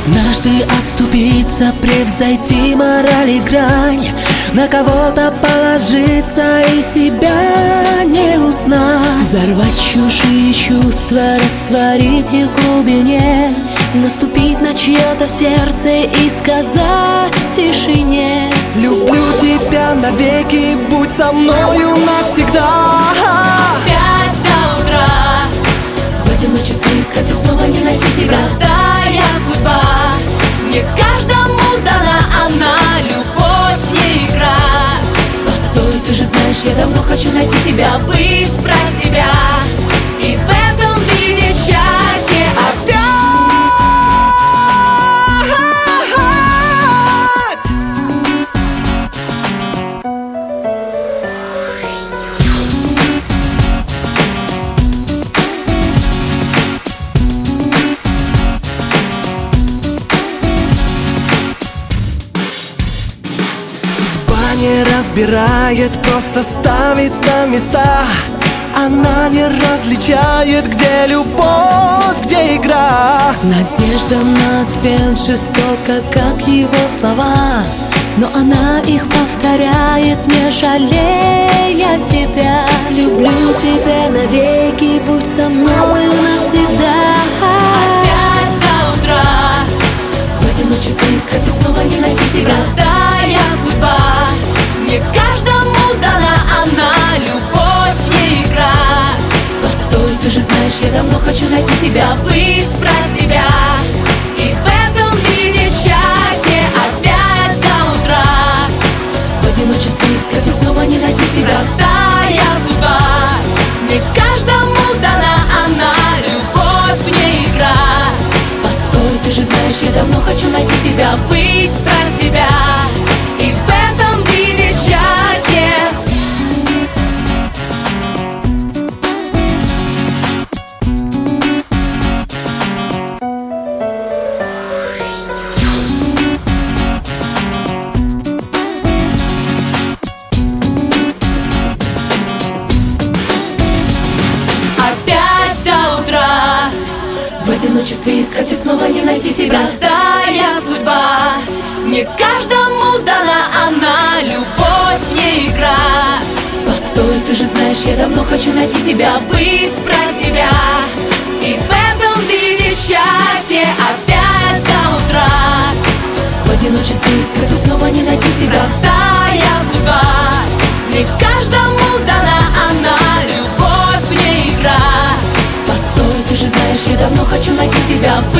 Однажды оступиться, превзойти мораль и грань, на кого-то положиться и себя не узнать. Взорвать чужие чувства, растворить их в глубине, наступить на чье-то сердце и сказать в тишине: люблю тебя навеки, будь со мною навсегда. Опять до утра в одиночестве искать и снова не найти себя. Простая судьба, не каждому дана она, любовь не игра. Постой, ты же знаешь, я давно хочу найти тебя, быть про себя и в этом видеть счастье. Опять не разбирает, просто ставит на места. Она не различает, где любовь, где игра. Надежда на ответ жестока, как его слова, но она их повторяет, не жалея себя. Люблю тебя навеки, будь со мною навсегда. Опять до утра в одиночестве искать и снова не найти себя. Простая судьба, не каждому дана она, любовь не игра. Постой, ты же знаешь, я давно хочу найти тебя, быть про себя и в этом видеть счастье. Опять до утра в одиночестве искать и снова не найти себя. Простая судьба, не каждому дана она, любовь не игра. Постой, ты же знаешь, я давно хочу найти тебя, быть про себя и в этом видеть счастье. Опять до утра в одиночестве искать и снова не найти себя. Простая судьба, не каждому дана она, любовь не игра. Постой, ты же знаешь, я давно хочу найти тебя, быть про себя и в этом видеть счастье. Опять до утра в одиночестве искать и снова не найти себя. Простая судьба, не каждому дана она, любовь не игра. Постой, ты же знаешь, я давно хочу найти тебя.